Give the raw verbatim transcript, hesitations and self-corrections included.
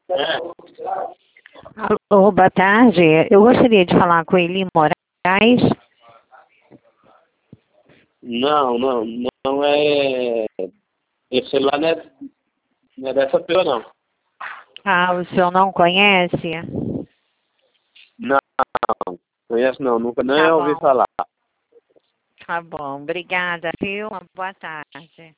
Alô, boa tarde. Eu gostaria de falar com Eli Moraes. Não, não, não é... Esse celular não é, não é dessa pessoa, não. Ah, o senhor não conhece? Não, conheço não, nunca nem Tá ouvi bom. falar. Tá bom, obrigada, viu? Uma boa tarde.